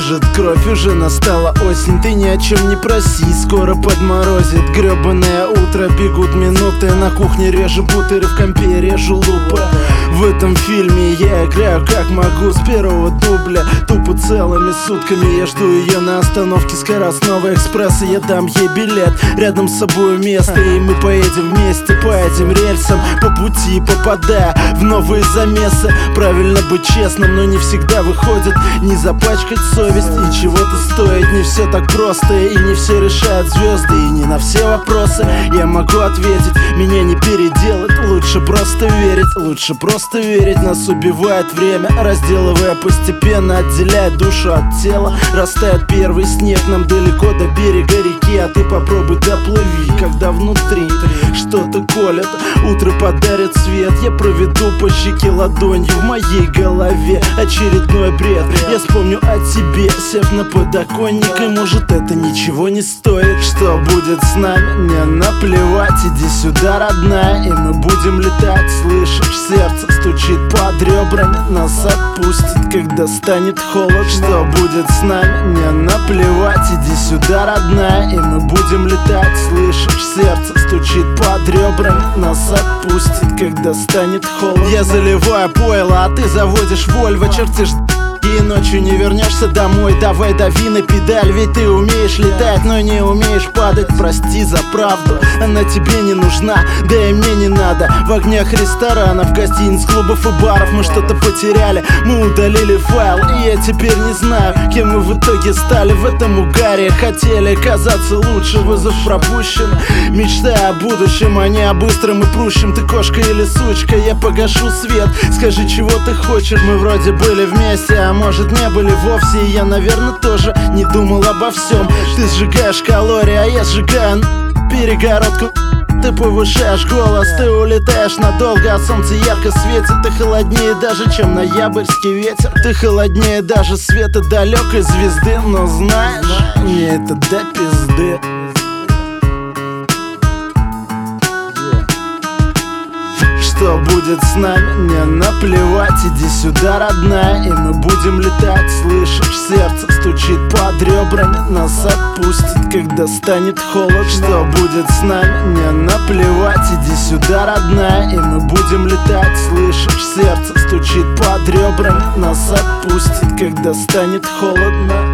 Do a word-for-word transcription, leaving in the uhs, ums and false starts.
бежит кровь, уже настала осень. Ты ни о чем не проси, скоро подморозит гребаное утро. Бегут минуты, на кухне режу бутеры, в компе режу лупы. В этом фильме я играю как могу, с первого дубля. Тупо целыми сутками я жду ее на остановке скоростного экспресса. Я дам ей билет, рядом с собой место, и мы поедем вместе по этим рельсам, по пути попадая в новые замесы. Правильно быть честным, но не всегда выходит. Не запачкать совесть и чего-то стоит. Не все так просто, и не все решают звезды. И не на все вопросы я могу ответить. Меня не переделать, лучше просто верить. Лучше просто верить. Нас убивает время, разделывая постепенно, отделяя душу от тела. Растает первый снег, нам далеко до берега реки, а ты попробуй доплыви, когда внутри что-то колет. Утро подарит свет, я проведу по щеке ладонью. В моей голове очередной бред. Я вспомню о тебе, сев на подоконник, и может это ничего не стоит. Что будет с нами, мне наплевать. Иди сюда, родная, и мы будем летать. Слышишь, сердце стучит под ребрами, нас отпустит, когда станет холодно. Что будет с нами, мне наплевать. Иди сюда, родная, и мы будем летать. Слышишь, сердце стучит под ребрами, нас отпустит, когда станет холодно. Я заливаю пойло, а ты заводишь Вольво, чертишь и ночью не вернешься домой. Давай дави на педаль, ведь ты умеешь летать, но не умеешь падать. Прости за правду, она тебе не нужна, да и мне не надо. В огнях ресторанов, гостиниц, клубов и баров мы что-то потеряли. Мы удалили файл, и я теперь не знаю, кем мы в итоге стали в этом угаре. Хотели казаться лучше, вызов пропущен. Мечтая о будущем, а не о быстром и прущем. Ты кошка или сучка, я погашу свет. Скажи, чего ты хочешь, мы вроде были вместе, а может не были вовсе. И я, наверное, тоже не думал обо всем. Ты сжигаешь калории, а я сжигаю перегородку. Ты повышаешь голос, ты улетаешь надолго, а солнце ярко светит. Ты холоднее даже, чем ноябрьский ветер. Ты холоднее даже света далекой звезды. Но знаешь, мне это до пизды. Что будет с нами, мне наплевать. Иди сюда, родная, и мы будем летать. Слышишь, сердце стучит под ребрами, нас отпустит, когда станет холодно. Что будет с нами, мне наплевать. Иди сюда, родная, и мы будем летать. Слышишь, сердце стучит под ребрами, нас отпустит, когда станет холодно.